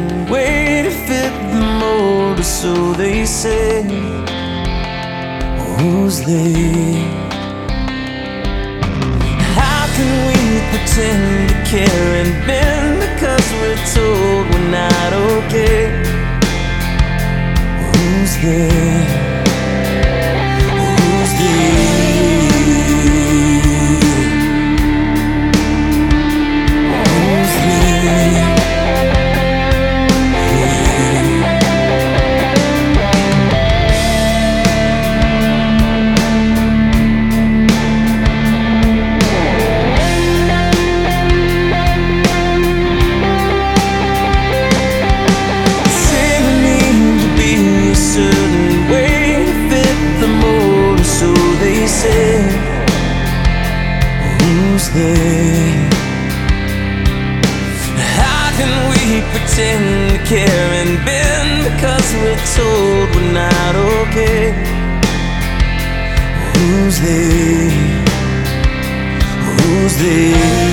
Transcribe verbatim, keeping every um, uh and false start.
certain way to fit the mold, or so they say. Who's they? How can we pretend to care and bend because we're told we're not okay? Who's they? Who's they? Who's they? How can we pretend to care and bend because we're told we're not okay? Who's they? Who's they?